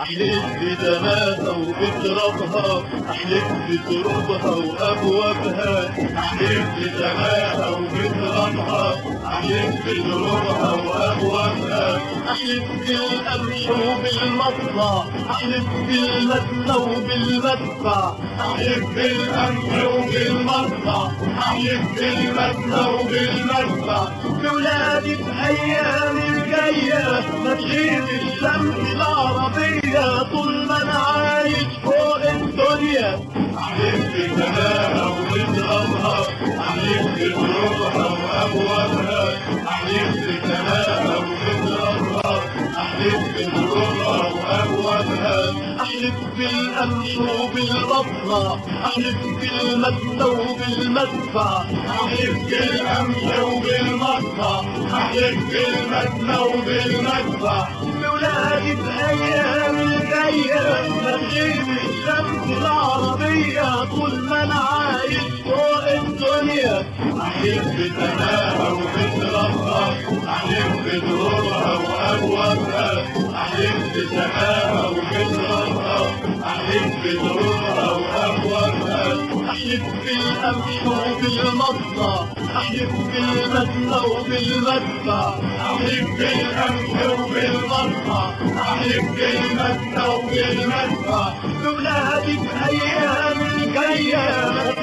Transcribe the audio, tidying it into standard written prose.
احلف بدماها وبترابها، احلف بترابها وابوابها، احلف بدماها وبترابها، احلف بترابها وابوابها، احلف بالقمح وبالمطلع، احلف بالمدنى وبالمدفع، احلف بالقمح وبالمطلع، احلف بالمدنى وبالمدفع، بولادي بايام الجايه ما تغيب الشمس العربيه طول ما انا عايش فوق الدنيا. احلف بسماها وبترابها، احلف بترابها وابوابها، احلف بسماها وبترابها، احلف بترابها وابوابها، احلف بالقمح وبالبصره، احلف بالمدنى وبالمدفع، احلف بالقمح وبالمطلع، احلف بالمدنى وبالمدفع، بولادي بايام الجايه ما تغيب الشمس العربيه طول ما انا عايش فوق الدنيا. احلف بسماها وبترابها، احلف بترابها وابوابها، احلف بسماها وبترابها، احلف بترابها وابوابها، احلف بالقمح وبالمطلع، احلف بالمدنى وبالمدفع، احلف بالقمح وبالمطلع، احلف بالمدنى وبالمدفع، بولادي بايام الجايه ما